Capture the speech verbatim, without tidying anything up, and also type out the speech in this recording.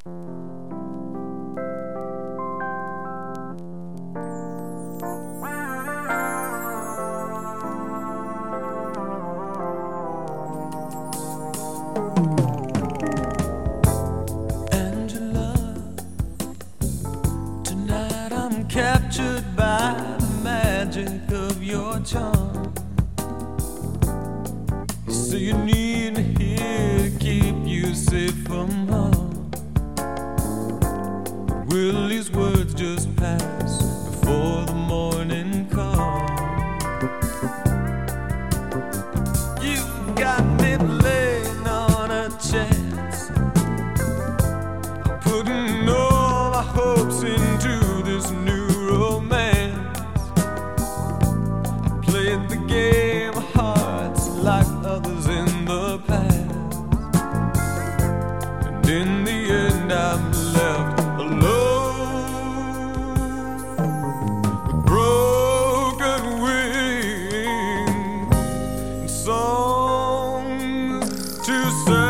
Captured by the magic of your charm. You say you need me here to keep you safe from harm. Will these words just pass before the morning comes? You've got me laying on a chance. I'm putting all my hopes into this new romance. Played the game of hearts like others in the past, and in the end I'm left alone with broken wings and songs to sing.